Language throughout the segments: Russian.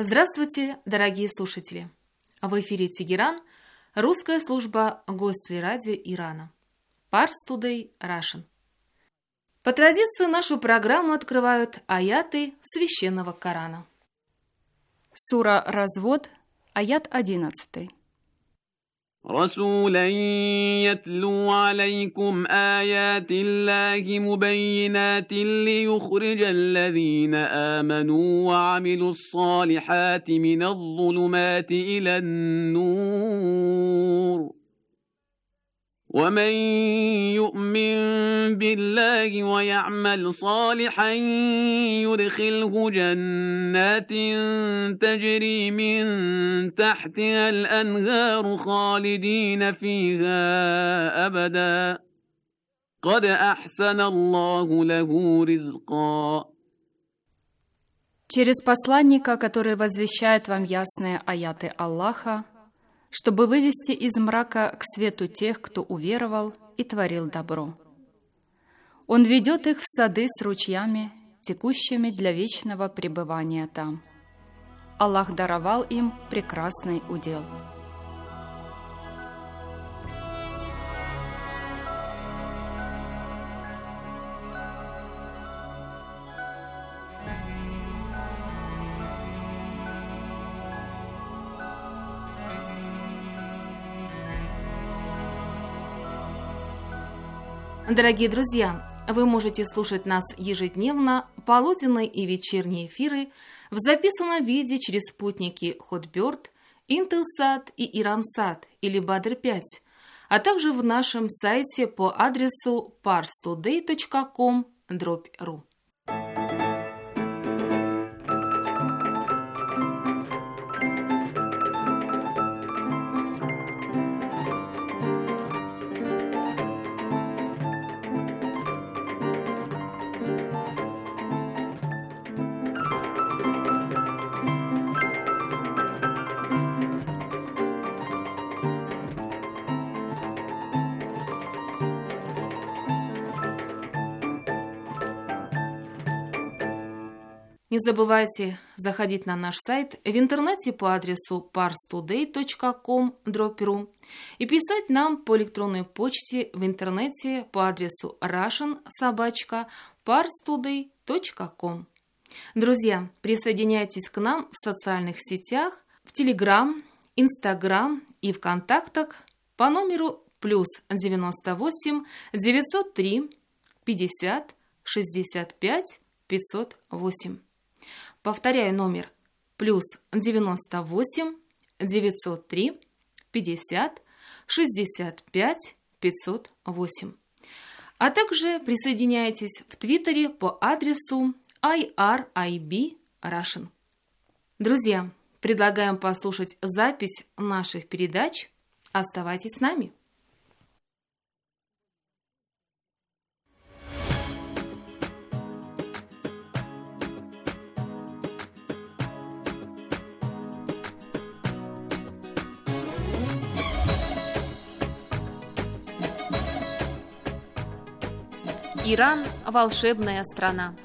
Здравствуйте, дорогие слушатели! В эфире Тегеран, русская служба гостей радио Ирана. Pars Today Russian. По традиции нашу программу открывают аяты Священного Корана. Сура Развод, аят 11. رسولا يتلو عليكم آيات الله مبينات ليخرج الذين آمنوا وعملوا الصالحات من الظلمات إلى النور ومن يؤمن بالله ويعمل صالحا يدخله جنات تجري من تحتها الأنهار خالدين فيها أبدا قد أحسن الله له رزقا. Через посланника, который возвещает вам ясные аяты Аллаха, чтобы вывести из мрака к свету тех, кто уверовал и творил добро. Он ведет их в сады с ручьями, текущими для вечного пребывания там. Аллах даровал им прекрасный удел. Дорогие друзья, вы можете слушать нас ежедневно, полуденные и вечерние эфиры в записанном виде через спутники Hotbird, Intelsat и Iransat или Badr-5, а также в нашем сайте по адресу parstoday.com/ru. Не забывайте заходить на наш сайт в интернете по адресу parstoday.com/ru и писать нам по электронной почте в интернете по адресу russian@parstoday.com. Друзья, присоединяйтесь к нам в социальных сетях, в Telegram, Instagram и ВКонтактах по номеру +98 903 50 65 508. Повторяю номер +98 903 50 65 508. А также присоединяйтесь в Твиттере по адресу IRIB Russian. Друзья, предлагаем послушать запись наших передач. Оставайтесь с нами. Иран – волшебная страна.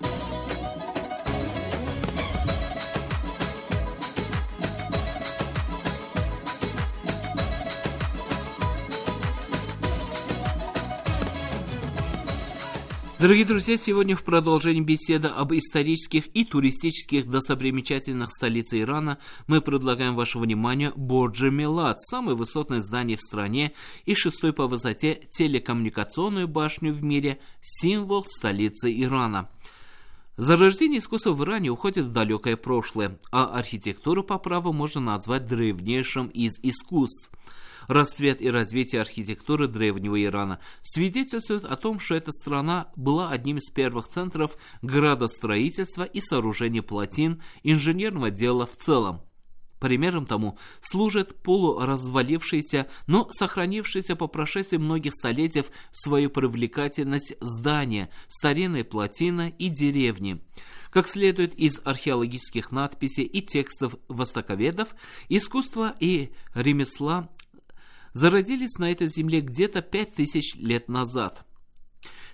Дорогие друзья, сегодня в продолжении беседы об исторических и туристических достопримечательностях столицы Ирана мы предлагаем вашему вниманию Бордж-э-Милад, самое высотное здание в стране и шестой по высоте телекоммуникационную башню в мире, символ столицы Ирана. Зарождение искусства в Иране уходит в далекое прошлое, а архитектуру по праву можно назвать древнейшим из искусств. Расцвет и развитие архитектуры древнего Ирана свидетельствует о том, что эта страна была одним из первых центров градостроительства и сооружения плотин, инженерного дела в целом. Примером тому служит полуразвалившееся, но сохранившееся по прошествии многих столетий свою привлекательность здания, старинной плотины и деревни. Как следует из археологических надписей и текстов востоковедов, искусство и ремесла зародились на этой земле где-то 5000 лет назад.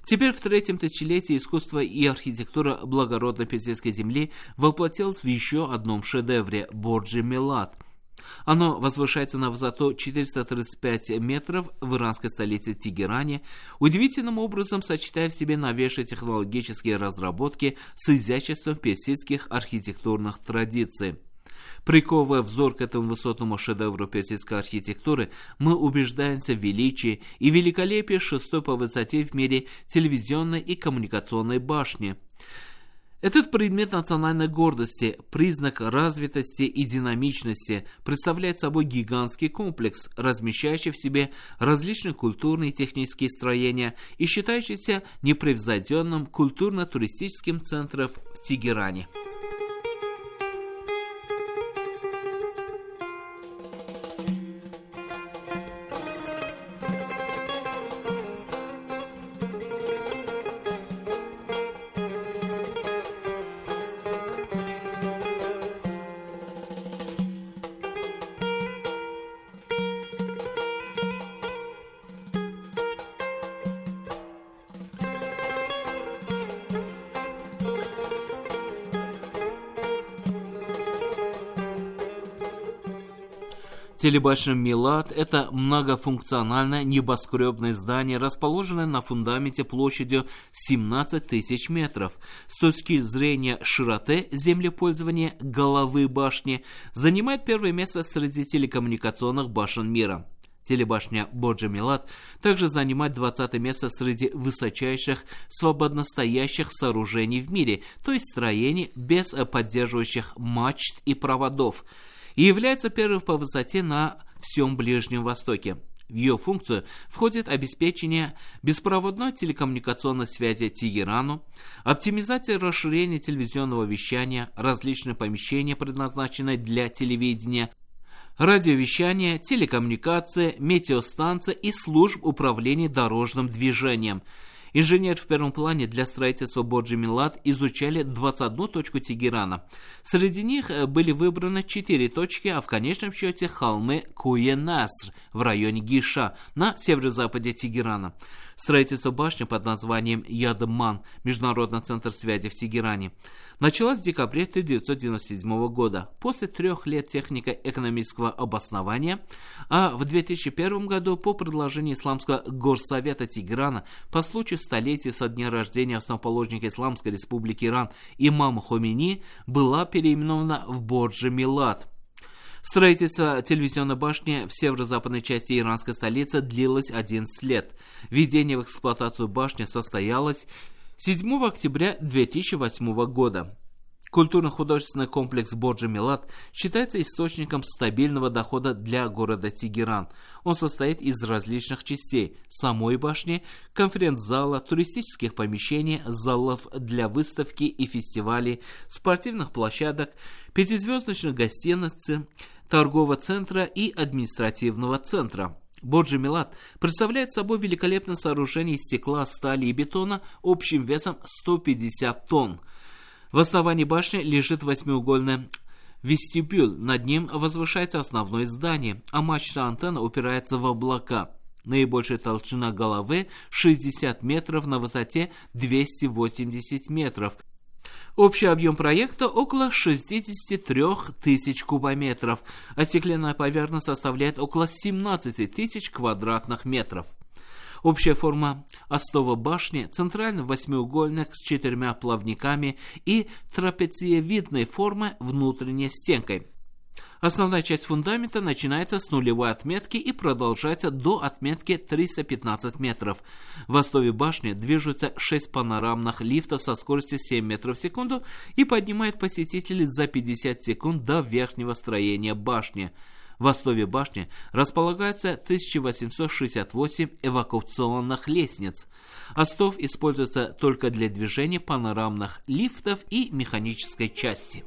Теперь в третьем тысячелетии искусство и архитектура благородной персидской земли воплотилось в еще одном шедевре – Борджи Милат. Оно возвышается на высоту 435 метров в иранской столице Тегеране, удивительным образом сочетая в себе новейшие технологические разработки с изяществом персидских архитектурных традиций. Приковывая взор к этому высотному шедевру персидской архитектуры, мы убеждаемся в величии и великолепии шестой по высоте в мире телевизионной и коммуникационной башни. Этот предмет национальной гордости, признак развитости и динамичности, представляет собой гигантский комплекс, размещающий в себе различные культурные и технические строения и считающийся непревзойденным культурно-туристическим центром в Тегеране. Телебашня Милат – это многофункциональное небоскребное здание, расположенное на фундаменте площадью 17 тысяч метров. С точки зрения широты землепользования головы башни занимает первое место среди телекоммуникационных башен мира. Телебашня Борджи Милат также занимает 20 место среди высочайших свободностоящих сооружений в мире, то есть строений без поддерживающих мачт и проводов, и является первой по высоте на всем Ближнем Востоке. В ее функцию входит обеспечение беспроводной телекоммуникационной связи Тегерану, оптимизация и расширение телевизионного вещания, различные помещения, предназначенные для телевидения, радиовещание, телекоммуникация, метеостанция и служб управления дорожным движением. Инженеры в первом плане для строительства Борджи Милат изучали 21 точку Тегерана. Среди них были выбраны 4 точки, а в конечном счете холмы Куе-Наср в районе Гиша на северо-западе Тегерана. Строительство башни под названием Ядман, Международный центр связи в Тегеране, началось в декабре 1997 года, после 3 лет технико-экономического обоснования, а в 2001 году по предложению Исламского горсовета Тегерана по случаю столетия со дня рождения основоположника Исламской республики Иран имама Хомейни была переименована в Борджи Милат. Строительство телевизионной башни в северо-западной части иранской столицы длилось 11 лет. Введение в эксплуатацию башни состоялось 7 октября 2008 года. Культурно-художественный комплекс Борджи Милат считается источником стабильного дохода для города Тегеран. Он состоит из различных частей – самой башни, конференц-зала, туристических помещений, залов для выставки и фестивалей, спортивных площадок, 5-звездочных гостиниц, торгового центра и административного центра. Борджи Милат представляет собой великолепное сооружение из стекла, стали и бетона общим весом 150 тонн. В основании башни лежит 8-угольный вестибюль, над ним возвышается основное здание, а мачта антенна упирается в облака. Наибольшая толщина головы 60 метров на высоте 280 метров. Общий объем проекта около 63 тысяч кубометров, а стеклянная поверхность составляет около 17 тысяч квадратных метров. Общая форма остова башни – центральный восьмиугольник с 4 плавниками и трапециевидной формы внутренней стенкой. Основная часть фундамента начинается с нулевой отметки и продолжается до отметки 315 метров. В основе башни движутся 6 панорамных лифтов со скоростью 7 метров в секунду и поднимают посетителей за 50 секунд до верхнего строения башни. В основе башни располагается 1868 эвакуационных лестниц. Остов используется только для движения панорамных лифтов и механической части.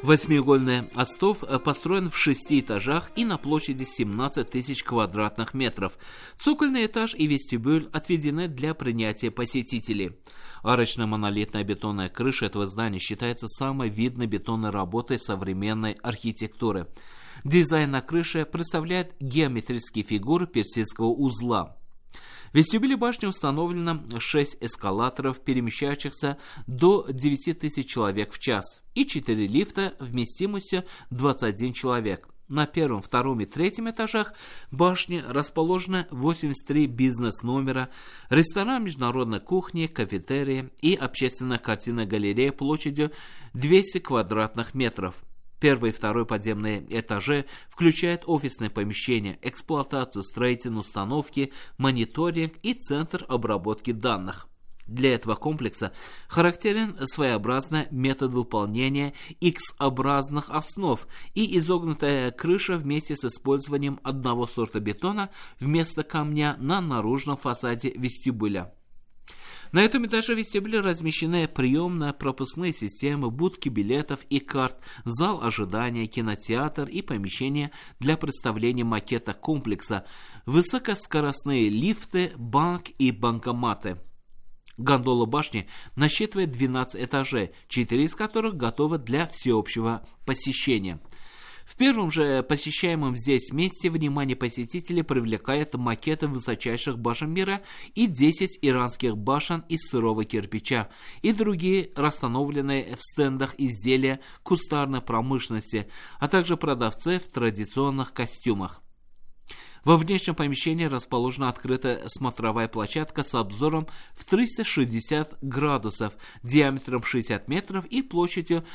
Восьмиугольный остов построен в 6 этажах и на площади 17 тысяч квадратных метров. Цокольный этаж и вестибюль отведены для принятия посетителей. Арочная монолитная бетонная крыша этого здания считается самой видной бетонной работой современной архитектуры. Дизайн на крыше представляет геометрические фигуры персидского узла. В вестибюле башни установлено 6 эскалаторов, перемещающихся до 9000 человек в час, и 4 лифта вместимостью 21 человек. На первом, втором и третьем этажах башни расположено 83 бизнес-номера, ресторан международной кухни, кафетерии и общественная картинная галерея площадью 200 квадратных метров. Первый и второй подземные этажи включают офисные помещения, эксплуатацию строительной установки, мониторинг и центр обработки данных. Для этого комплекса характерен своеобразный метод выполнения X-образных основ и изогнутая крыша вместе с использованием одного сорта бетона вместо камня на наружном фасаде вестибюля. На этом этаже вестибюля размещены приемно-пропускные системы, будки билетов и карт, зал ожидания, кинотеатр и помещение для представления макета комплекса, высокоскоростные лифты, банк и банкоматы. Гондола башни насчитывает 12 этажей, 4 из которых готовы для всеобщего посещения. В первом же посещаемом здесь месте внимание посетителей привлекает макеты высочайших башен мира и 10 иранских башен из сырого кирпича и другие расстановленные в стендах изделия кустарной промышленности, а также продавцы в традиционных костюмах. Во внешнем помещении расположена открытая смотровая площадка с обзором в 360 градусов, диаметром 60 метров и площадью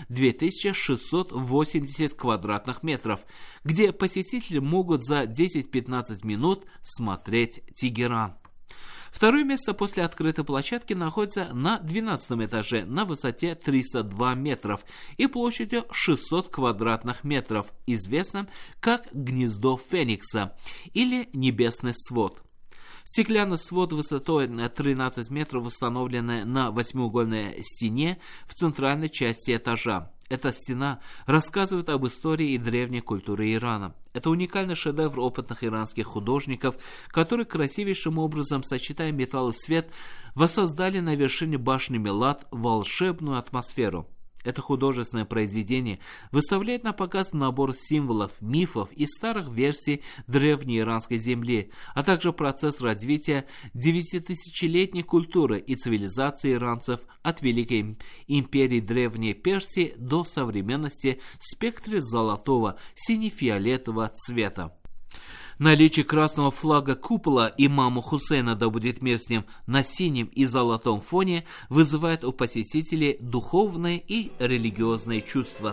2680 квадратных метров, где посетители могут за 10-15 минут смотреть Тегеран. Второе место после открытой площадки находится на 12 этаже на высоте 302 метров и площадью 600 квадратных метров, известным как «Гнездо Феникса» или «Небесный свод». Стеклянный свод высотой 13 метров установленный на восьмиугольной стене в центральной части этажа. Эта стена рассказывает об истории и древней культуре Ирана. Это уникальный шедевр опытных иранских художников, которые красивейшим образом, сочетая металл и свет, воссоздали на вершине башни Милад волшебную атмосферу. Это художественное произведение выставляет на показ набор символов, мифов и старых версий древней иранской земли, а также процесс развития 9000-летней культуры и цивилизации иранцев от Великой империи Древней Персии до современности в спектре золотого, сине-фиолетового цвета. Наличие красного флага купола имама Хусейна, да будет мир с ним, на синем и золотом фоне вызывает у посетителей духовные и религиозные чувства.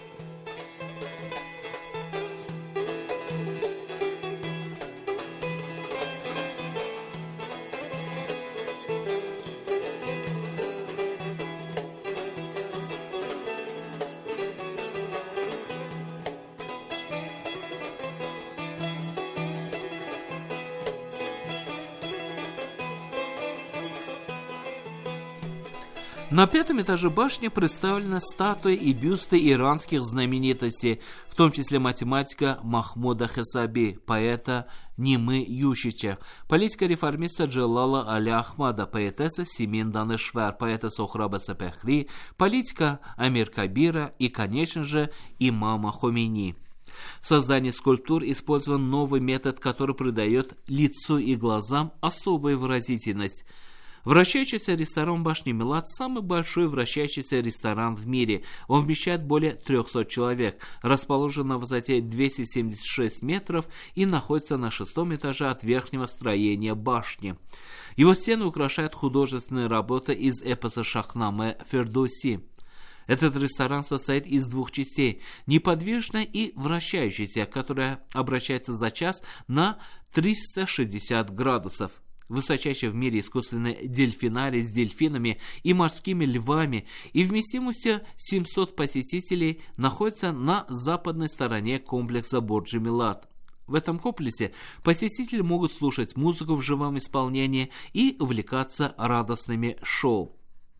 На пятом этаже башни представлены статуи и бюсты иранских знаменитостей, в том числе математика Махмуда Хесаби, поэта Нимы Ющича, политика-реформиста Джалала Аля Ахмада, поэтесса Симин Данешвар, поэта Сохраба Сапехри, политика Амир Кабира и, конечно же, имама Хомейни. В создании скульптур использован новый метод, который придает лицу и глазам особую выразительность. Вращающийся ресторан башни Милад – самый большой вращающийся ресторан в мире. Он вмещает более 300 человек, расположен на высоте 276 метров и находится на 6-м этаже от верхнего строения башни. Его стены украшают художественные работы из эпоса Шахнаме Фердоуси. Этот ресторан состоит из 2 частей – неподвижной и вращающейся, которая обращается за час на 360 градусов. Высочайший в мире искусственный дельфинарий с дельфинами и морскими львами и вместимостью 700 посетителей находится на западной стороне комплекса Борджи Милад. В этом комплексе посетители могут слушать музыку в живом исполнении и увлекаться радостными шоу.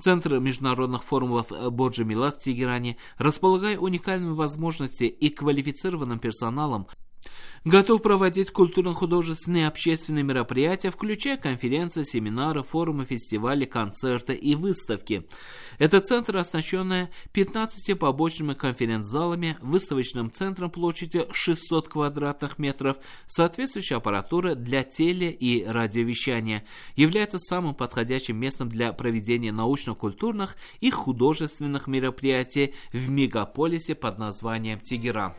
Центр международных форумов Borja Milad в Тегеране, располагая уникальными возможностями и квалифицированным персоналом, готов проводить культурно-художественные и общественные мероприятия, включая конференции, семинары, форумы, фестивали, концерты и выставки. Это центр, оснащенный 15 побочными конференц-залами, выставочным центром площадью 600 квадратных метров, соответствующей аппаратурой для теле- и радиовещания, является самым подходящим местом для проведения научно-культурных и художественных мероприятий в мегаполисе под названием Тегеран.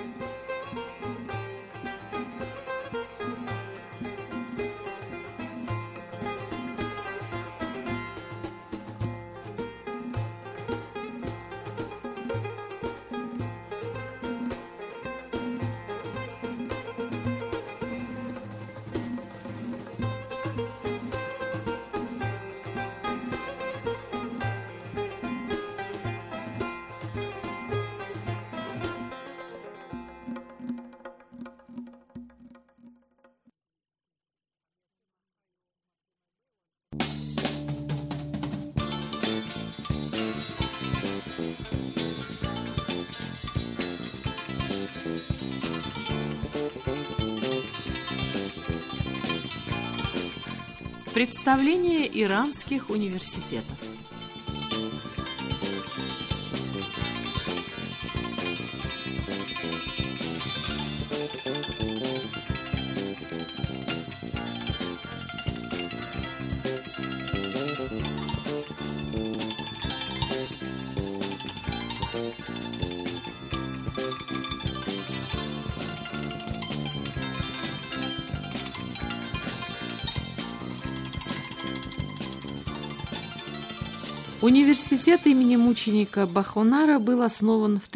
Представление иранских университетов. Университет имени мученика Бахонара был основан в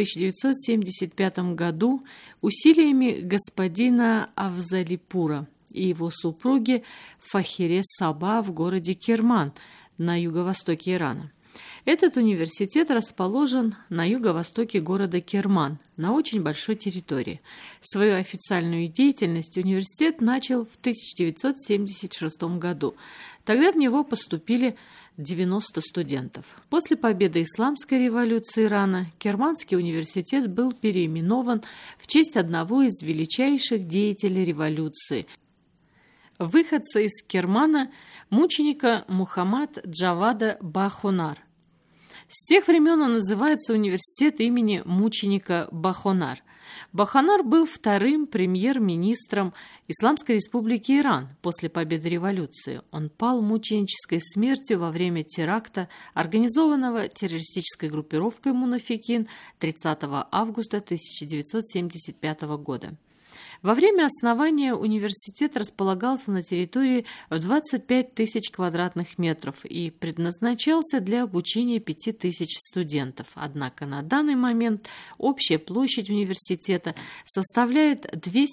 1975 году усилиями господина Афзалипура и его супруги Фахире Саба в городе Керман на юго-востоке Ирана. Этот университет расположен на юго-востоке города Керман, на очень большой территории. Свою официальную деятельность университет начал в 1976 году. Тогда в него поступили 90 студентов. После победы Исламской революции Ирана Керманский университет был переименован в честь одного из величайших деятелей революции, выходца из Кермана, мученика Мухаммад Джавада Бахонар. С тех времен он называется университет имени мученика Бахонар. Бахонар был вторым премьер-министром Исламской республики Иран после победы революции. Он пал мученической смертью во время теракта, организованного террористической группировкой «Мунафикин» 30 августа 1975 года. Во время основания университет располагался на территории в 25 тысяч квадратных метров и предназначался для обучения 5 тысяч студентов. Однако на данный момент общая площадь университета составляет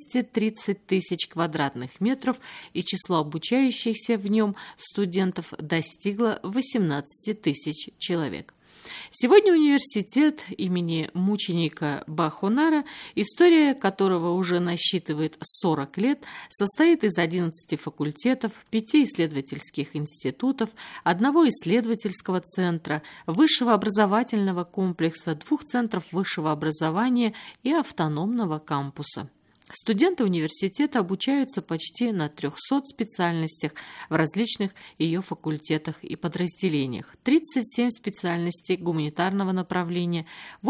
230 тысяч квадратных метров, и число обучающихся в нем студентов достигло 18 тысяч человек. Сегодня университет имени мученика Бахонара, история которого уже насчитывает 40 лет, состоит из 11 факультетов, 5 исследовательских институтов, 1 исследовательского центра, высшего образовательного комплекса, 2 центров высшего образования и автономного кампуса. Студенты университета обучаются почти на 300 специальностях в различных ее факультетах и подразделениях. 37 специальностей гуманитарного направления,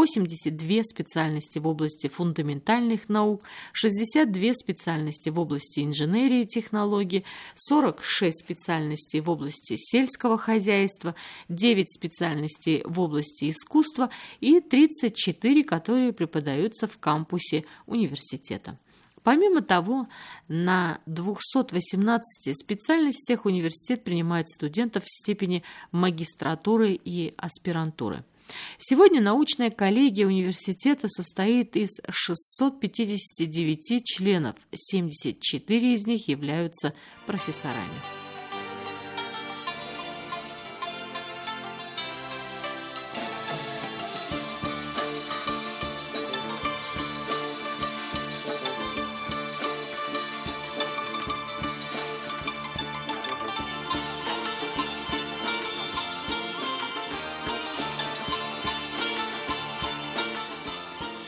82 специальности в области фундаментальных наук, 62 специальности в области инженерии и технологий, 46 специальностей в области сельского хозяйства, 9 специальностей в области искусства и 34, которые преподаются в кампусе университета. Помимо того, на 218 специальностях университет принимает студентов в степени магистратуры и аспирантуры. Сегодня научная коллегия университета состоит из 659 членов, 74 из них являются профессорами.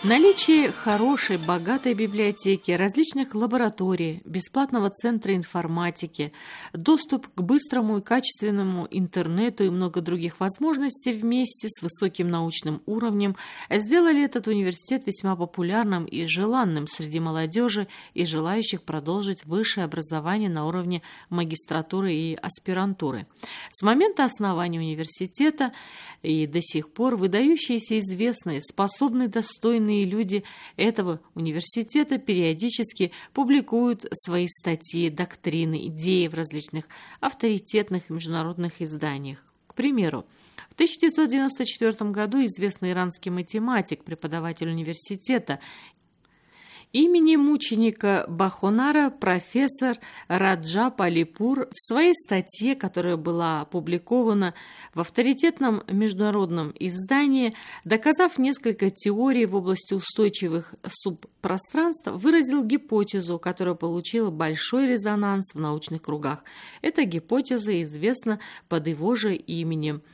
Наличие хорошей, богатой библиотеки, различных лабораторий, бесплатного центра информатики, доступ к быстрому и качественному интернету и много других возможностей вместе с высоким научным уровнем сделали этот университет весьма популярным и желанным среди молодежи и желающих продолжить высшее образование на уровне магистратуры и аспирантуры. С момента основания университета и до сих пор выдающиеся, известные, способные, достойные люди этого университета периодически публикуют свои статьи, доктрины, идеи в различных авторитетных международных изданиях. К примеру, в 1994 году известный иранский математик, преподаватель университета имени мученика Бахонара профессор Раджаб Алипур в своей статье, которая была опубликована в авторитетном международном издании, доказав несколько теорий в области устойчивых субпространств, выразил гипотезу, которая получила большой резонанс в научных кругах. Эта гипотеза известна под его же именем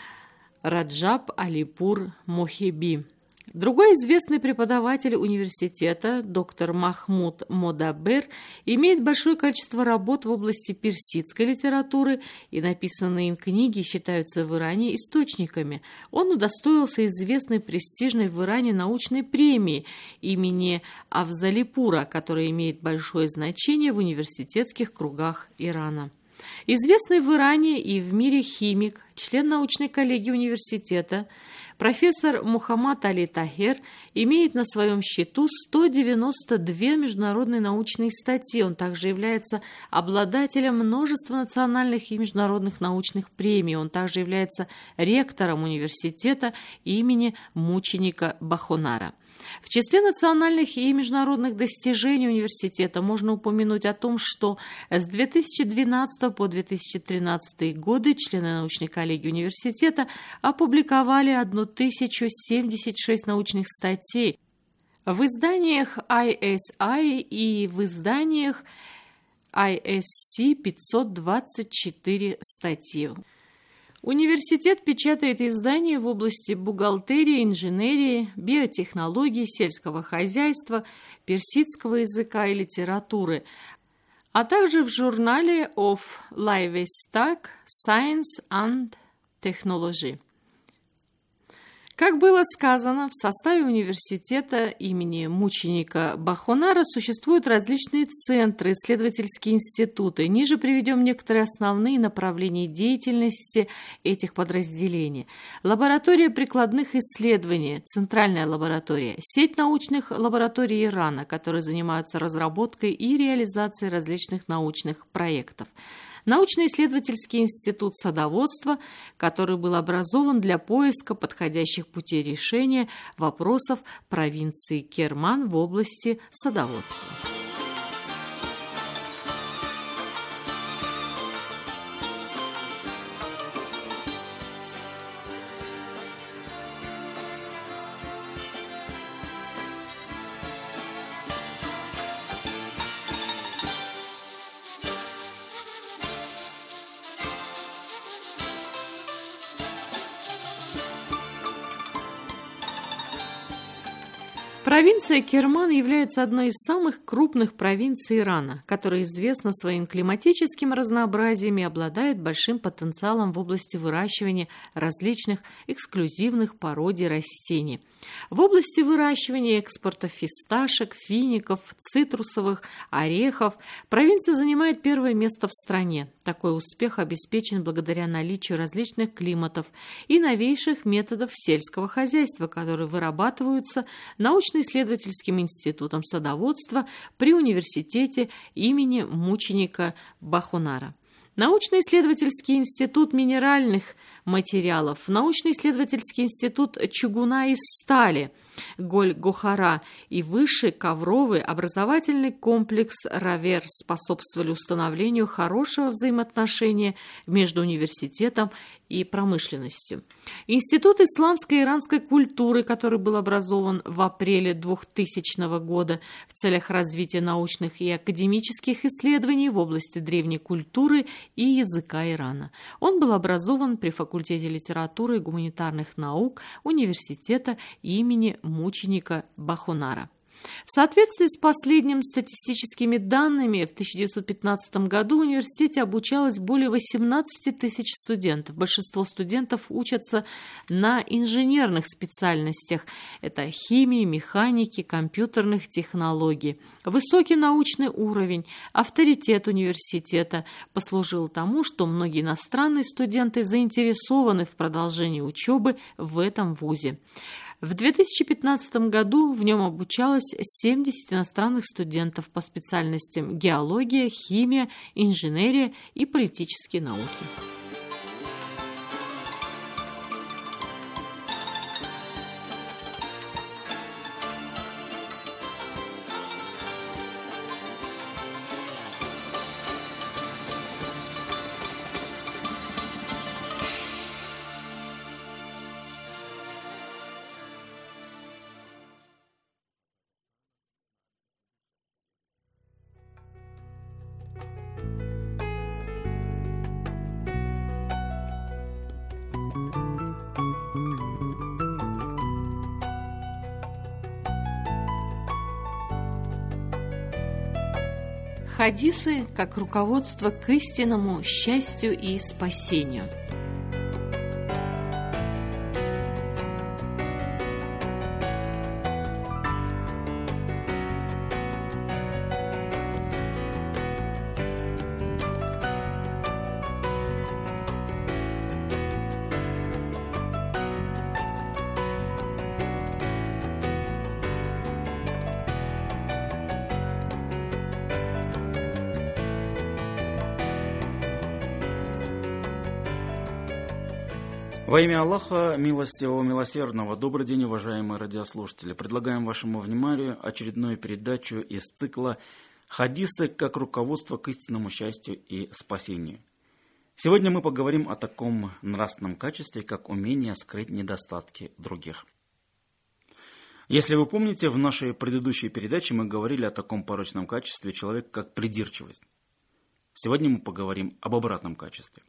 Раджаб Алипур Мохеби. Другой известный преподаватель университета, доктор Махмуд Модабер, имеет большое количество работ в области персидской литературы, и написанные им книги считаются в Иране источниками. Он удостоился известной престижной в Иране научной премии имени Афзалипура, которая имеет большое значение в университетских кругах Ирана. Известный в Иране и в мире химик, член научной коллегии университета, профессор Мухаммад Али Тахер имеет на своем счету 192 международные научные статьи. Он также является обладателем множества национальных и международных научных премий. Он также является ректором университета имени мученика Бахонара. В числе национальных и международных достижений университета можно упомянуть о том, что с 2012 по 2013 годы члены научной коллегии университета опубликовали 1076 научных статей в изданиях ISI и в изданиях ISC 524 статьи. Университет печатает издания в области бухгалтерии, инженерии, биотехнологий, сельского хозяйства, персидского языка и литературы, а также в журнале of Livestock Science and Technology. Как было сказано, в составе университета имени мученика Бахонара существуют различные центры, исследовательские институты. Ниже приведем некоторые основные направления деятельности этих подразделений. Лаборатория прикладных исследований, Центральная лаборатория, сеть научных лабораторий Ирана, которые занимаются разработкой и реализацией различных научных проектов. Научно-исследовательский институт садоводства, который был образован для поиска подходящих путей решения вопросов провинции Керман в области садоводства. Провинция Керман является одной из самых крупных провинций Ирана, которая известна своим климатическим разнообразием и обладает большим потенциалом в области выращивания различных эксклюзивных породий растений. В области выращивания и экспорта фисташек, фиников, цитрусовых, орехов провинция занимает первое место в стране. Такой успех обеспечен благодаря наличию различных климатов и новейших методов сельского хозяйства, которые вырабатываются научно-исследовательским институтом садоводства при университете имени мученика Бахонара. Научно-исследовательский институт минеральных материалов, научно-исследовательский институт чугуна и стали Голь-Гохара и высший ковровый образовательный комплекс Равер способствовали установлению хорошего взаимоотношения между университетом и промышленностью. Институт исламской и иранской культуры, который был образован в апреле 2000 года в целях развития научных и академических исследований в области древней культуры и языка Ирана. Он был образован при факультете литературы и гуманитарных наук университета имени мученика Бахунара. В соответствии с последними статистическими данными, в 1915 году в университете обучалось более 18 тысяч студентов. Большинство студентов учатся на инженерных специальностях. Это химии, механики, компьютерных технологий. Высокий научный уровень, авторитет университета послужил тому, что многие иностранные студенты заинтересованы в продолжении учебы в этом вузе. В 2015 году в нем обучалось 70 иностранных студентов по специальностям геология, химия, инженерия и политические науки. Хадисы как руководство к истинному счастью и спасению. Во имя Аллаха, милостивого, милосердного, добрый день, уважаемые радиослушатели. Предлагаем вашему вниманию очередную передачу из цикла «Хадисы как руководство к истинному счастью и спасению». Сегодня мы поговорим о таком нравственном качестве, как умение скрыть недостатки других. Если вы помните, в нашей предыдущей передаче мы говорили о таком порочном качестве человека, как придирчивость. Сегодня мы поговорим об обратном качестве.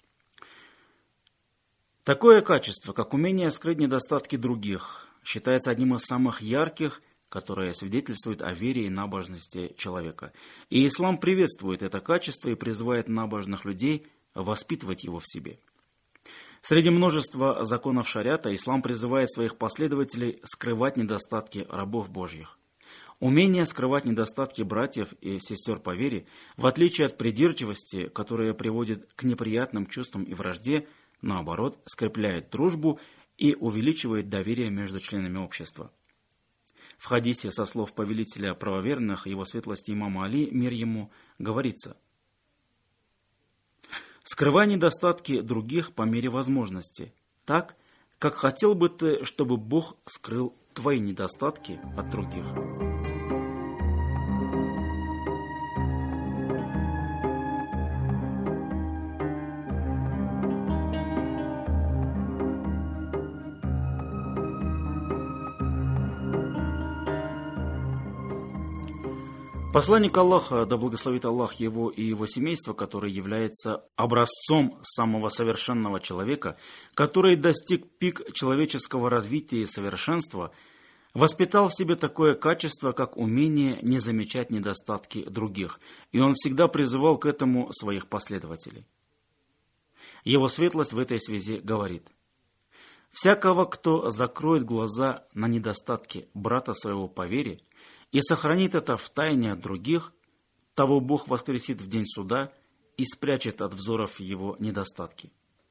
Такое качество, как умение скрыть недостатки других, считается одним из самых ярких, которое свидетельствует о вере и набожности человека. И ислам приветствует это качество и призывает набожных людей воспитывать его в себе. Среди множества законов шариата ислам призывает своих последователей скрывать недостатки рабов Божьих. Умение скрывать недостатки братьев и сестер по вере, в отличие от придирчивости, которая приводит к неприятным чувствам и вражде, наоборот, скрепляет дружбу и увеличивает доверие между членами общества. В хадисе со слов повелителя правоверных, его светлости имама Али, мир ему, говорится: «Скрывай недостатки других по мере возможности, так, как хотел бы ты, чтобы Бог скрыл твои недостатки от других». Посланник Аллаха, да благословит Аллах его и его семейство, который является образцом самого совершенного человека, который достиг пик человеческого развития и совершенства, воспитал в себе такое качество, как умение не замечать недостатки других, и он всегда призывал к этому своих последователей. Его светлость в этой связи говорит: «Всякого, кто закроет глаза на недостатки брата своего по вере и сохранит это в тайне от других, того Бог воскресит в день суда и спрячет от взоров его недостатки».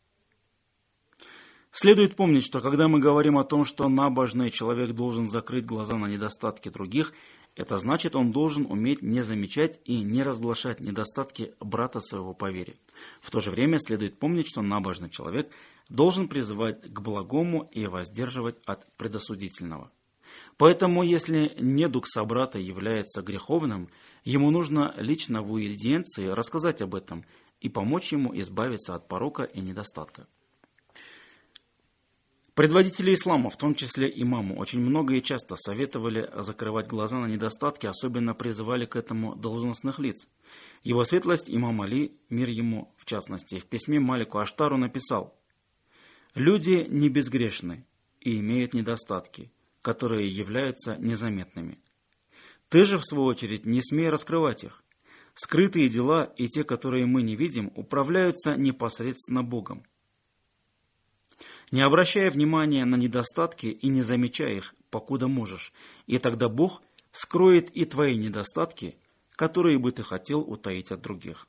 Следует помнить, что когда мы говорим о том, что набожный человек должен закрыть глаза на недостатки других, это значит, он должен уметь не замечать и не разглашать недостатки брата своего по вере. В то же время следует помнить, что набожный человек должен призывать к благому и воздерживать от предосудительного. Поэтому, если недуг собрата является греховным, ему нужно лично в уидиенции рассказать об этом и помочь ему избавиться от порока и недостатка. Предводители ислама, в том числе имаму, очень много и часто советовали закрывать глаза на недостатки, особенно призывали к этому должностных лиц. Его светлость имам Али, мир ему в частности, в письме Малику Аштару написал: «Люди не безгрешны и имеют недостатки, которые являются незаметными. Ты же, в свою очередь, не смей раскрывать их. Скрытые дела и те, которые мы не видим, управляются непосредственно Богом. Не обращая внимания на недостатки и не замечая их, покуда можешь, и тогда Бог скроет и твои недостатки, которые бы ты хотел утаить от других».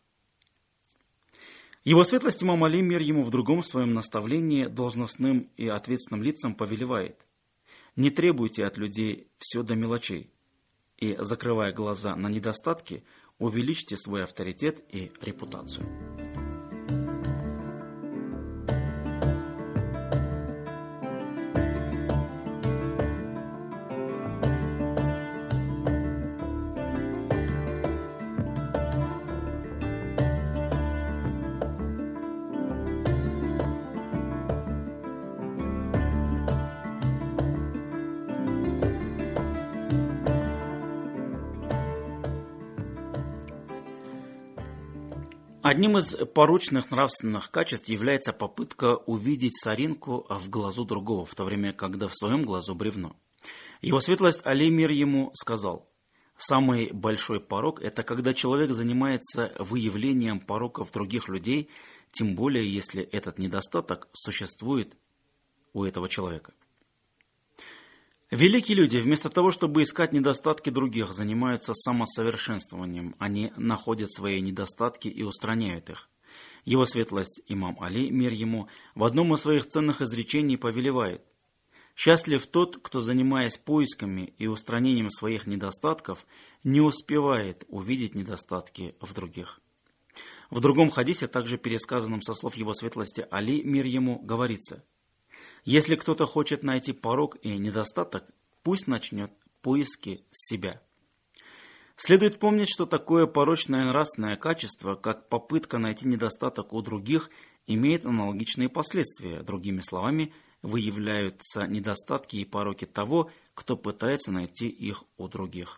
Его светлость имам Али, мир ему, в другом своем наставлении должностным и ответственным лицам повелевает: «Не требуйте от людей все до мелочей, и, закрывая глаза на недостатки, увеличьте свой авторитет и репутацию». Одним из порочных нравственных качеств является попытка увидеть соринку в глазу другого, в то время, когда в своем глазу бревно. Его светлость Али, мир ему, сказал: «Самый большой порок – это когда человек занимается выявлением пороков других людей, тем более, если этот недостаток существует у этого человека». Великие люди, вместо того, чтобы искать недостатки других, занимаются самосовершенствованием. Они находят свои недостатки и устраняют их. Его светлость имам Али, мир ему, в одном из своих ценных изречений повелевает: «Счастлив тот, кто, занимаясь поисками и устранением своих недостатков, не успевает увидеть недостатки в других». В другом хадисе, также пересказанном со слов его светлости Али, мир ему, говорится: «Если кто-то хочет найти порок и недостаток, пусть начнет поиски с себя». Следует помнить, что такое порочное нравственное качество, как попытка найти недостаток у других, имеет аналогичные последствия. Другими словами, выявляются недостатки и пороки того, кто пытается найти их у других.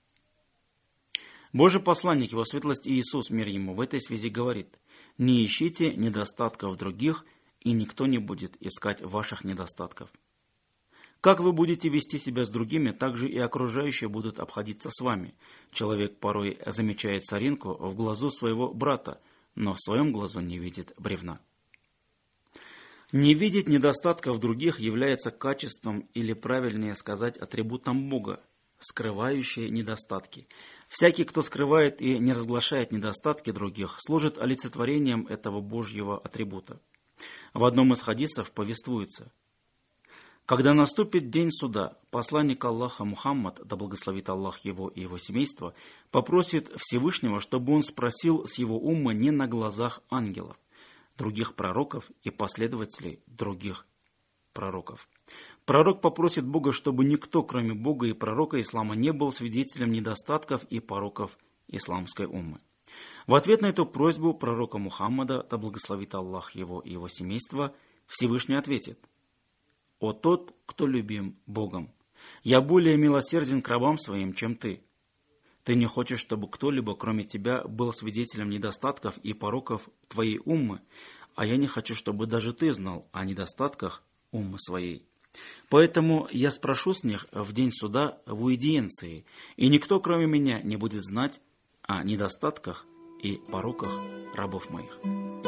Божий посланник, его светлость Иисус, мир ему, в этой связи говорит: «Не ищите недостатков других, и никто не будет искать ваших недостатков». Как вы будете вести себя с другими, так же и окружающие будут обходиться с вами. Человек порой замечает соринку в глазу своего брата, но в своем глазу не видит бревна. Не видеть недостатков других является качеством, или правильнее сказать, атрибутом Бога, скрывающие недостатки. Всякий, кто скрывает и не разглашает недостатки других, служит олицетворением этого Божьего атрибута. В одном из хадисов повествуется: «Когда наступит день суда, посланник Аллаха Мухаммад, да благословит Аллах его и его семейство, попросит Всевышнего, чтобы он спросил с его умма не на глазах ангелов, других пророков и последователей других пророков. Пророк попросит Бога, чтобы никто, кроме Бога и пророка ислама, не был свидетелем недостатков и пороков исламской уммы. В ответ на эту просьбу пророка Мухаммада, да благословит Аллах его и его семейство, Всевышний ответит: «О тот, кто любим Богом, я более милосерден к рабам своим, чем ты. Ты не хочешь, чтобы кто-либо, кроме тебя, был свидетелем недостатков и пороков твоей уммы, а я не хочу, чтобы даже ты знал о недостатках уммы своей. Поэтому я спрошу с них в день суда в уидиенции, и никто, кроме меня, не будет знать о недостатках и пороках рабов моих».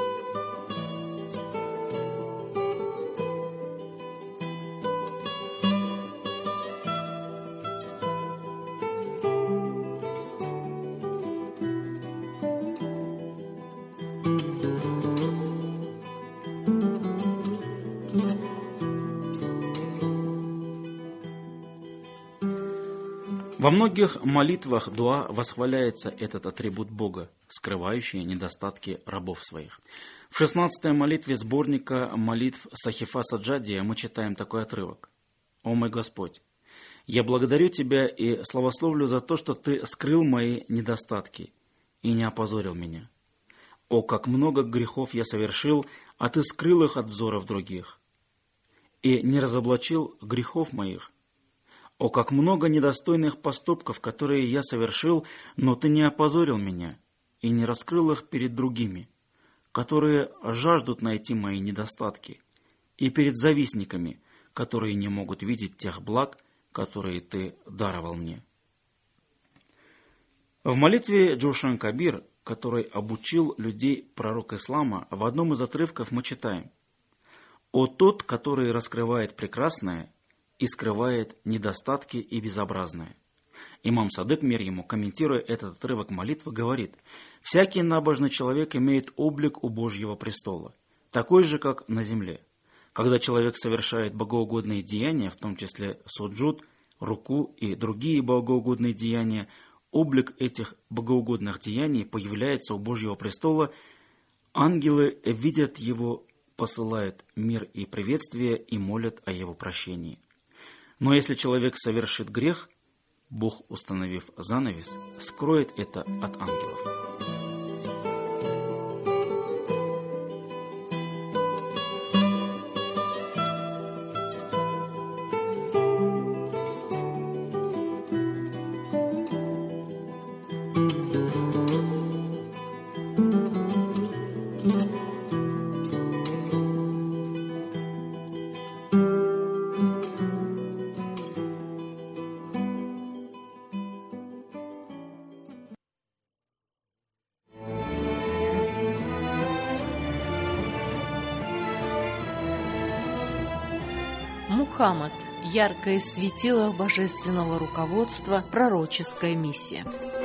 Во многих молитвах дуа восхваляется этот атрибут Бога, скрывающий недостатки рабов своих. В 16-й молитве сборника молитв Сахифа Саджадия мы читаем такой отрывок: «О мой Господь, я благодарю Тебя и славословлю за то, что Ты скрыл мои недостатки и не опозорил меня. О, как много грехов я совершил, а Ты скрыл их от взоров других. и не разоблачил грехов моих. О, как много недостойных поступков, которые я совершил, но ты не опозорил меня и не раскрыл их перед другими, которые жаждут найти мои недостатки, и перед завистниками, которые не могут видеть тех благ, которые ты даровал мне. В молитве Джошан Кабир, который обучил людей пророк ислама, в одном из отрывков мы читаем: «О тот, который раскрывает прекрасное и скрывает недостатки и безобразное». Имам Садык, мир ему, комментируя этот отрывок молитвы, говорит: «Всякий набожный человек имеет облик у Божьего престола, такой же, как на земле. Когда человек совершает богоугодные деяния, в том числе суджуд, руку и другие богоугодные деяния, облик этих богоугодных деяний появляется у Божьего престола, ангелы видят его, посылают мир и приветствие и молят о его прощении. Но если человек совершит грех, Бог, установив занавес, скроет это от ангелов». Мухаммад – яркое светило божественного руководства, пророческая миссия.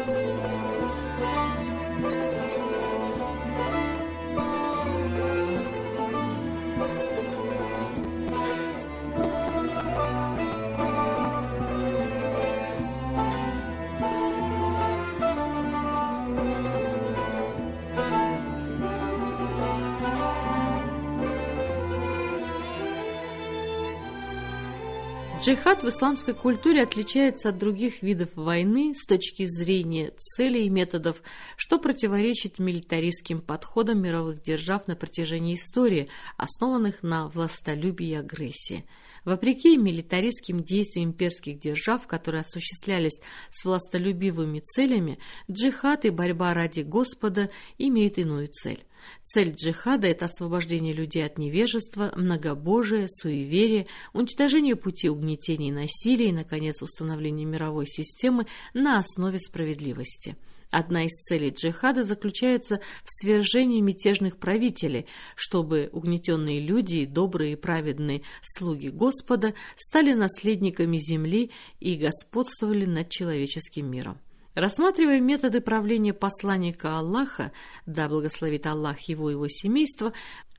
Джихад в исламской культуре отличается от других видов войны с точки зрения целей и методов, что противоречит милитаристским подходам мировых держав на протяжении истории, основанных на властолюбии и агрессии. Вопреки милитаристским действиям имперских держав, которые осуществлялись с властолюбивыми целями, джихад и борьба ради Господа имеют иную цель. Цель джихада – это освобождение людей от невежества, многобожия, суеверия, уничтожение пути угнетения и насилия и, наконец, установление мировой системы на основе справедливости. Одна из целей джихада заключается в свержении мятежных правителей, чтобы угнетенные люди и добрые и праведные слуги Господа стали наследниками земли и господствовали над человеческим миром. Рассматривая методы правления посланника Аллаха, да благословит Аллах его и его семейство,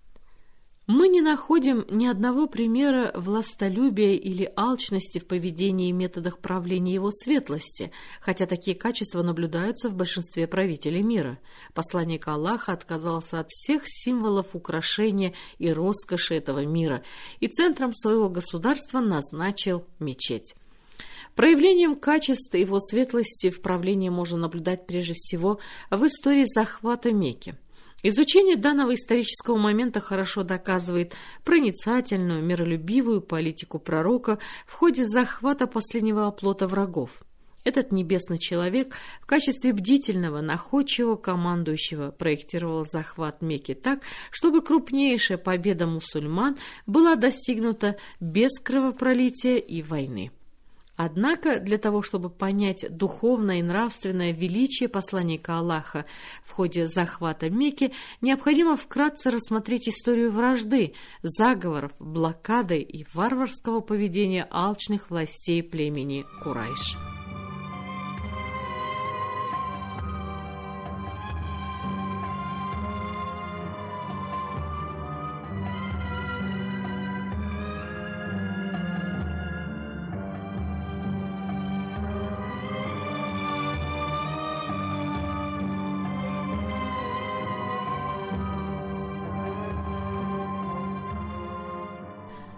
мы не находим ни одного примера властолюбия или алчности в поведении и методах правления его светлости, хотя такие качества наблюдаются в большинстве правителей мира. Посланник Аллаха отказался от всех символов украшения и роскоши этого мира и центром своего государства назначил мечеть. Проявлением качества его светлости в правлении можно наблюдать прежде всего в истории захвата Мекки. Изучение данного исторического момента хорошо доказывает проницательную, миролюбивую политику пророка в ходе захвата последнего оплота врагов. Этот небесный человек в качестве бдительного, находчивого командующего проектировал захват Мекки так, чтобы крупнейшая победа мусульман была достигнута без кровопролития и войны. Однако для того, чтобы понять духовное и нравственное величие посланника Аллаха в ходе захвата Мекки, необходимо вкратце рассмотреть историю вражды, заговоров, блокады и варварского поведения алчных властей племени Курайш.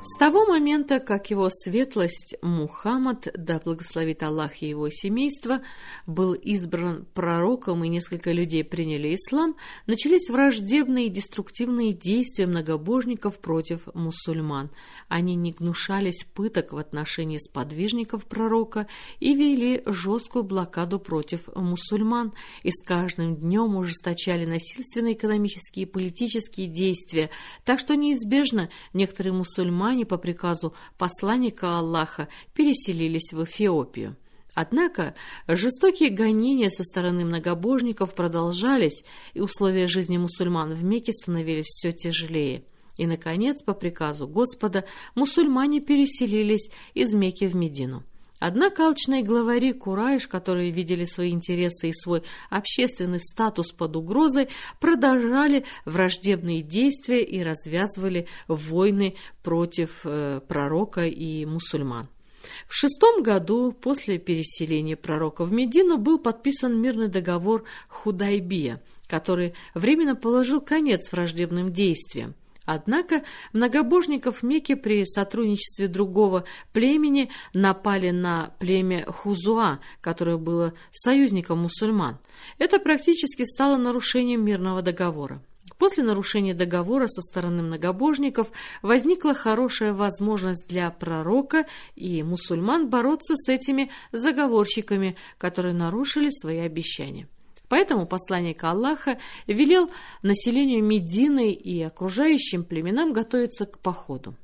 С того момента, как его светлость Мухаммад, да благословит Аллах и его семейство, был избран пророком и несколько людей приняли ислам, начались враждебные и деструктивные действия многобожников против мусульман. Они не гнушались пыток в отношении сподвижников пророка и вели жесткую блокаду против мусульман, и с каждым днем ужесточали насильственные экономические и политические действия, так что неизбежно некоторые мусульмане по приказу посланника Аллаха переселились в Эфиопию. Однако жестокие гонения со стороны многобожников продолжались, и условия жизни мусульман в Мекке становились все тяжелее. И, наконец, по приказу Господа, мусульмане переселились из Мекки в Медину. Однако алчные главари Курайш, которые видели свои интересы и свой общественный статус под угрозой, продолжали враждебные действия и развязывали войны против пророка и мусульман. В 6 году после переселения пророка в Медину был подписан мирный договор Худайбия, который временно положил конец враждебным действиям. Однако многобожников Мекки при сотрудничестве другого племени напали на племя Хузуа, которое было союзником мусульман. Это практически стало нарушением мирного договора. После нарушения договора со стороны многобожников возникла хорошая возможность для пророка и мусульман бороться с этими заговорщиками, которые нарушили свои обещания. Поэтому посланник Аллаха велел населению Медины и окружающим племенам готовиться к походу.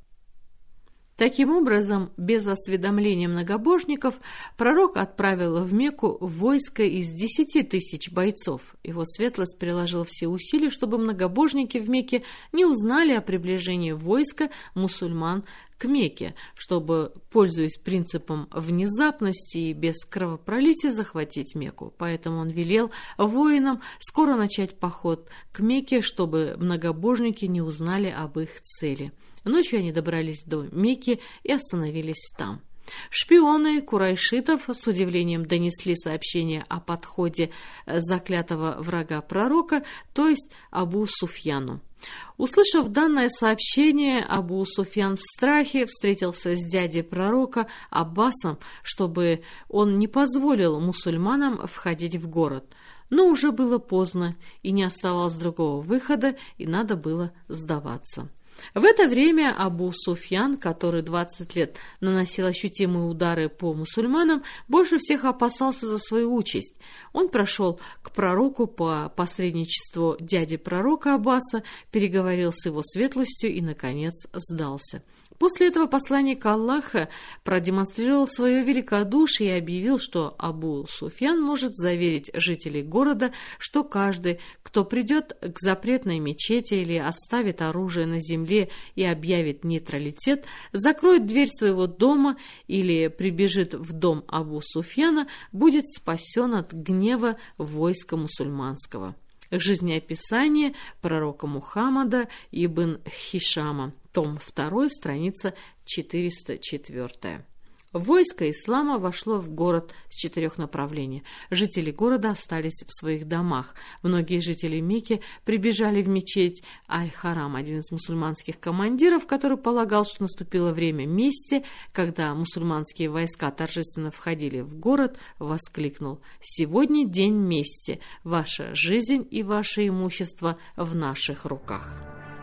Таким образом, без осведомления многобожников, пророк отправил в Мекку войско из 10 тысяч бойцов. Его светлость приложил все усилия, чтобы многобожники в Мекке не узнали о приближении войска мусульман к Мекке, чтобы, пользуясь принципом внезапности и без кровопролития, захватить Мекку. Поэтому он велел воинам скоро начать поход к Мекке, чтобы многобожники не узнали об их цели. Ночью они добрались до Мекки и остановились там. Шпионы курайшитов с удивлением донесли сообщение о подходе заклятого врага пророка, то есть Абу Суфьяну. Услышав данное сообщение, Абу Суфьян в страхе встретился с дядей пророка Аббасом, чтобы он не позволил мусульманам входить в город. Но уже было поздно, и не оставалось другого выхода, и надо было сдаваться. В это время Абу Суфьян, который 20 лет наносил ощутимые удары по мусульманам, больше всех опасался за свою участь. Он прошел к пророку по посредничеству дяди пророка Аббаса, переговорил с его светлостью и, наконец, сдался. После этого посланник Аллаха продемонстрировал свое великодушие и объявил, что Абу Суфьян может заверить жителей города, что каждый, кто придет к запретной мечети или оставит оружие на земле и объявит нейтралитет, закроет дверь своего дома или прибежит в дом Абу Суфьяна, будет спасен от гнева войска мусульманского. Жизнеописание пророка Мухаммада ибн Хишама, том 2, страница 404. Войско ислама вошло в город с 4 направлений. Жители города остались в своих домах. Многие жители Мекки прибежали в мечеть Аль-Харам. Один из мусульманских командиров, который полагал, что наступило время мести, когда мусульманские войска торжественно входили в город, воскликнул: «Сегодня день мести. Ваша жизнь и ваше имущество в наших руках».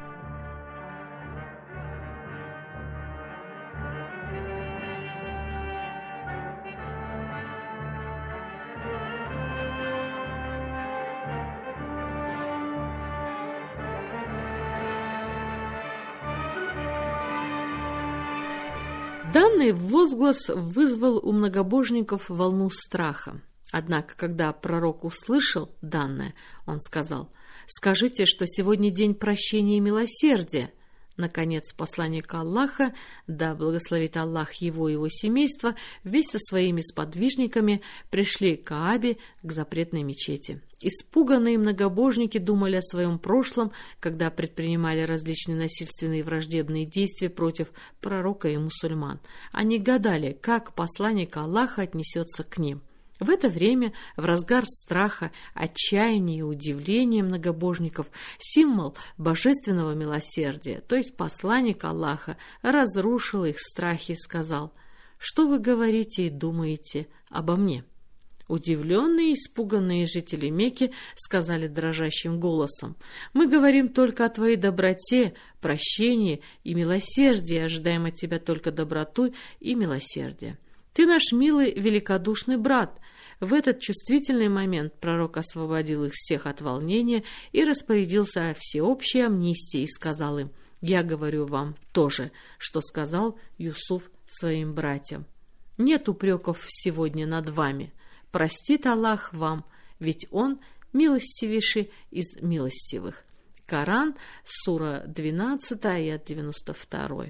Данный возглас вызвал у многобожников волну страха. Однако, когда пророк услышал данное, он сказал: «Скажите, что сегодня день прощения и милосердия». Наконец, посланник Аллаха, да благословит Аллах его и его семейство, вместе со своими сподвижниками пришли к Каабе, к запретной мечети. Испуганные многобожники думали о своем прошлом, когда предпринимали различные насильственные и враждебные действия против пророка и мусульман. Они гадали, как посланник Аллаха отнесется к ним. В это время, в разгар страха, отчаяния и удивления многобожников, символ божественного милосердия, то есть посланник Аллаха, разрушил их страхи и сказал: «Что вы говорите и думаете обо мне?» Удивленные и испуганные жители Мекки сказали дрожащим голосом: «Мы говорим только о твоей доброте, прощении и милосердии, ожидаем от тебя только доброту и милосердие. Ты наш милый, великодушный брат». В этот чувствительный момент пророк освободил их всех от волнения и распорядился о всеобщей амнистии и сказал им: «Я говорю вам то же, что сказал Юсуф своим братьям. Нет упреков сегодня над вами. Простит Аллах вам, ведь Он милостивейший из милостивых». Коран, сура 12, аят 92.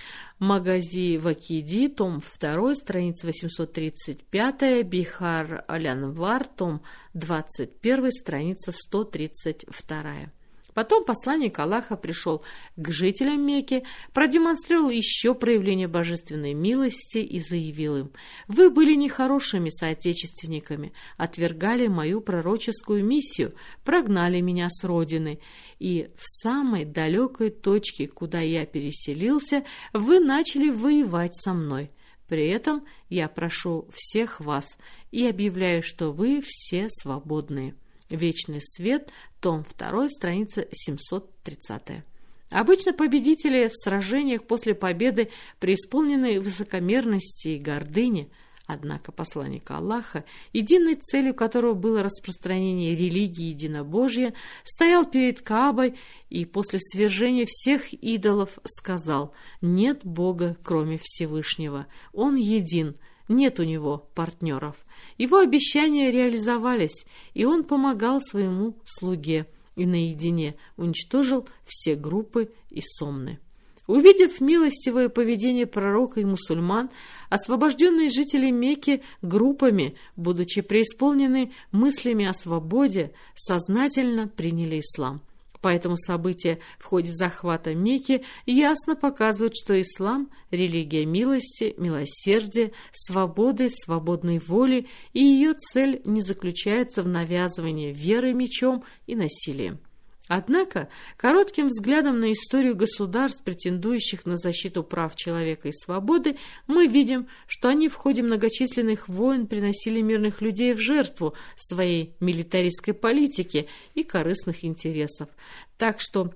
Магази Вакиди, том 2, страница 835, Бихар Аль-Анвар, том 21, страница 132. Потом посланник Аллаха пришел к жителям Мекки, продемонстрировал еще проявление божественной милости и заявил им: «Вы были нехорошими соотечественниками, отвергали мою пророческую миссию, прогнали меня с родины, и в самой далекой точке, куда я переселился, вы начали воевать со мной. При этом я прошу всех вас и объявляю, что вы все свободные». Вечный свет, том 2, страница 730. Обычно победители в сражениях после победы преисполнены высокомерности и гордыни. Однако посланник Аллаха, единой целью которого было распространение религии единобожия, стоял перед Каабой и после свержения всех идолов сказал: «Нет Бога, кроме Всевышнего, Он един». Нет у него партнеров. Его обещания реализовались, и он помогал своему слуге и наедине уничтожил все группы и сомны. Увидев милостивое поведение пророка и мусульман, освобожденные жители Мекки группами, будучи преисполнены мыслями о свободе, сознательно приняли ислам. Поэтому события в ходе захвата Мекки ясно показывают, что ислам – религия милости, милосердия, свободы, свободной воли, и ее цель не заключается в навязывании веры мечом и насилием. Однако, коротким взглядом на историю государств, претендующих на защиту прав человека и свободы, мы видим, что они в ходе многочисленных войн приносили мирных людей в жертву своей милитаристской политики и корыстных интересов. Так что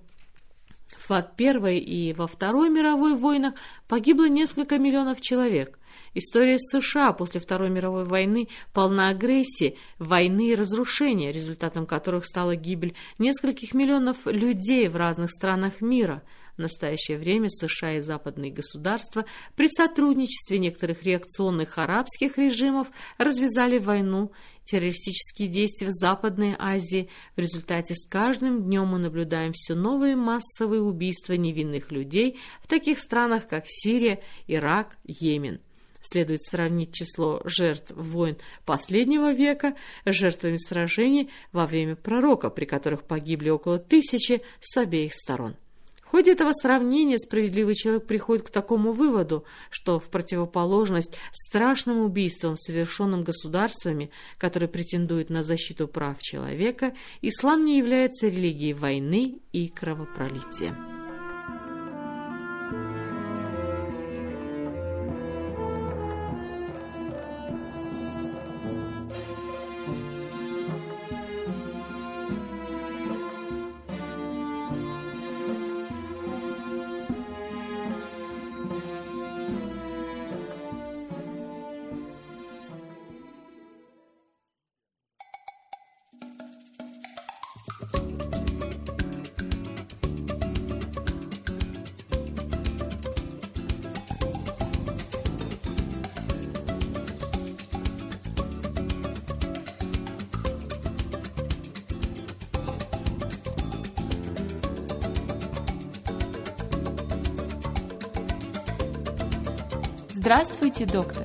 в Первой и во Второй мировой войнах погибло несколько миллионов человек. История США после Второй мировой войны полна агрессии, войны и разрушения, результатом которых стала гибель нескольких миллионов людей в разных странах мира. В настоящее время США и западные государства при сотрудничестве некоторых реакционных арабских режимов развязали войну, террористические действия в Западной Азии. В результате с каждым днем мы наблюдаем все новые массовые убийства невинных людей в таких странах, как Сирия, Ирак, Йемен. Следует сравнить число жертв войн последнего века с жертвами сражений во время пророка, при которых погибли около 1000 с обеих сторон. В ходе этого сравнения справедливый человек приходит к такому выводу, что в противоположность страшным убийствам, совершенным государствами, которые претендуют на защиту прав человека, ислам не является религией войны и кровопролития. Здравствуйте, доктор.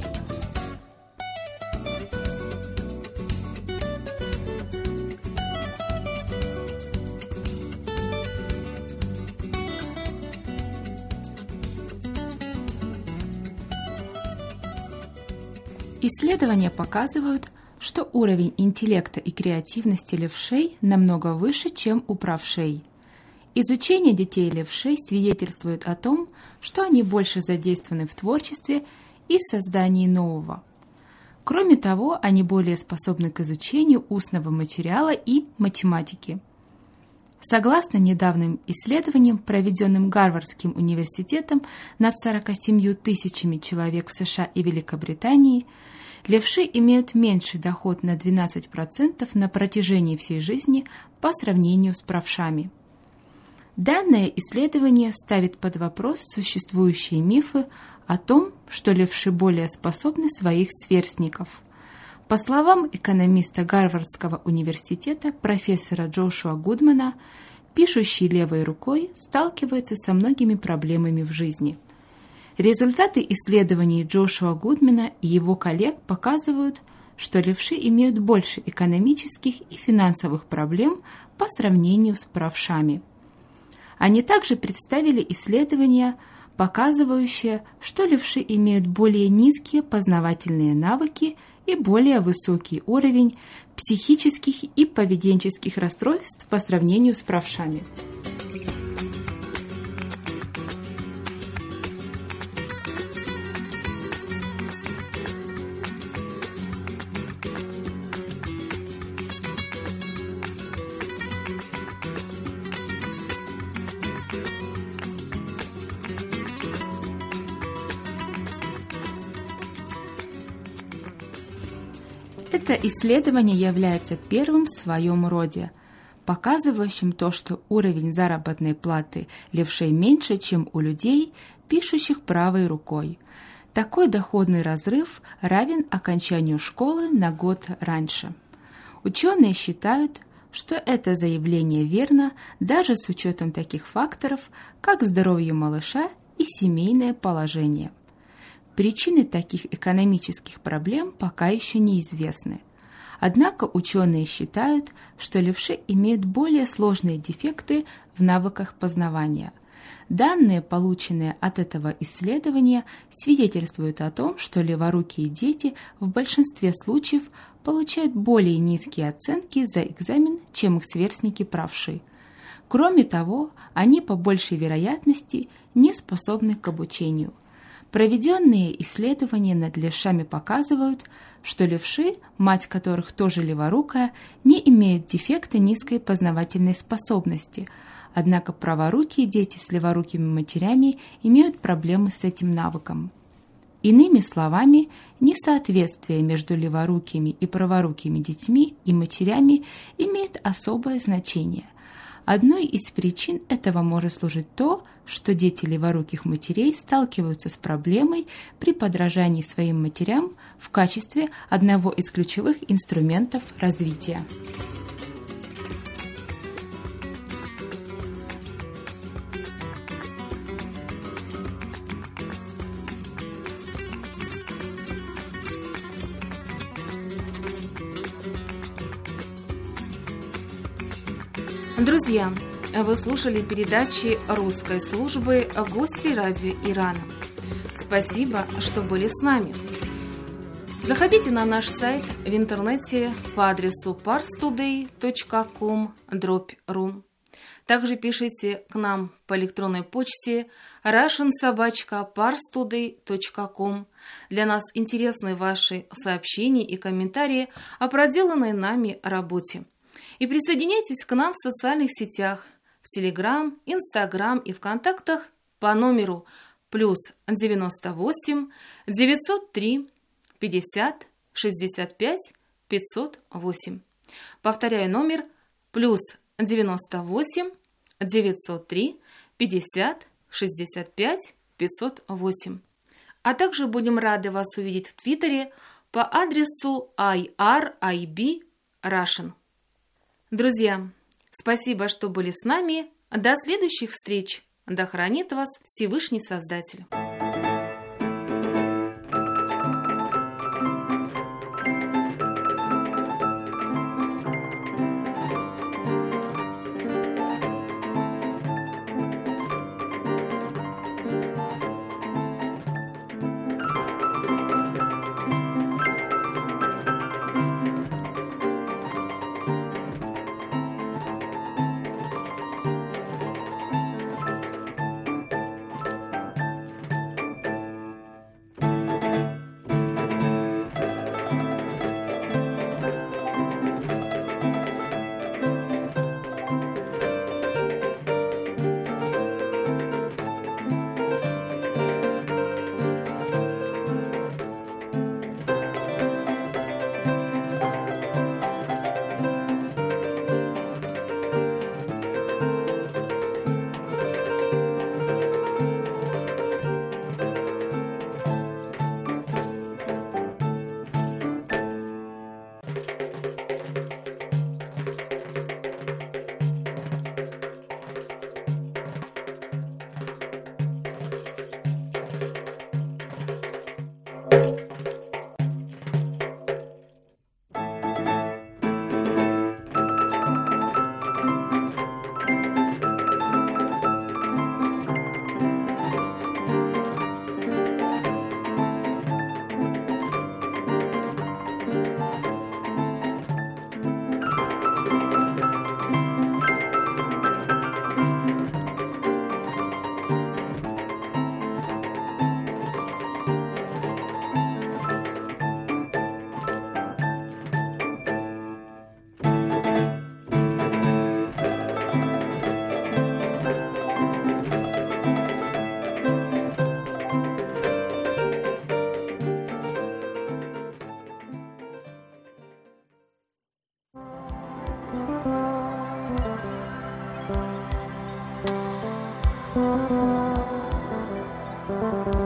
Исследования показывают, что уровень интеллекта и креативности левшей намного выше, чем у правшей. Изучение детей левшей свидетельствует о том, что они больше задействованы в творчестве и создании нового. Кроме того, они более способны к изучению устного материала и математики. Согласно недавним исследованиям, проведенным Гарвардским университетом над 47 тысячами человек в США и Великобритании, левши имеют меньший доход на 12% на протяжении всей жизни по сравнению с правшами. Данное исследование ставит под вопрос существующие мифы о том, что левши более способны своих сверстников. По словам экономиста Гарвардского университета профессора Джошуа Гудмана, пишущий левой рукой сталкивается со многими проблемами в жизни. Результаты исследований Джошуа Гудмана и его коллег показывают, что левши имеют больше экономических и финансовых проблем по сравнению с правшами. Они также представили исследования, показывающие, что левши имеют более низкие познавательные навыки и более высокий уровень психических и поведенческих расстройств по сравнению с правшами. Это исследование является первым в своем роде, показывающим то, что уровень заработной платы левшей меньше, чем у людей, пишущих правой рукой. Такой доходный разрыв равен окончанию школы на год раньше. Ученые считают, что это заявление верно даже с учетом таких факторов, как здоровье малыша и семейное положение. Причины таких экономических проблем пока еще неизвестны. Однако ученые считают, что левши имеют более сложные дефекты в навыках познавания. Данные, полученные от этого исследования, свидетельствуют о том, что леворукие дети в большинстве случаев получают более низкие оценки за экзамен, чем их сверстники правши. Кроме того, они по большей вероятности не способны к обучению. Проведенные исследования над левшами показывают, что левши, мать которых тоже леворукая, не имеют дефекта низкой познавательной способности, однако праворукие дети с леворукими матерями имеют проблемы с этим навыком. Иными словами, несоответствие между леворукими и праворукими детьми и матерями имеет особое значение. Одной из причин этого может служить то, что дети леворуких матерей сталкиваются с проблемой при подражании своим матерям в качестве одного из ключевых инструментов развития. Друзья, вы слушали передачи русской службы «Гости радио Ирана». Спасибо, что были с нами. Заходите на наш сайт в интернете по адресу parstoday.com/ru. Также пишите к нам по электронной почте russian@parstoday.com. Для нас интересны ваши сообщения и комментарии о проделанной нами работе. И присоединяйтесь к нам в социальных сетях, в Телеграм, Инстаграм и ВКонтактах по номеру +98 903 50 65 508. Повторяю номер +98 903 50 65 508. А также будем рады вас увидеть в Твиттере по адресу IRIB-Russian. Друзья, спасибо, что были с нами. До следующих встреч. Да хранит вас Всевышний Создатель. Thank you.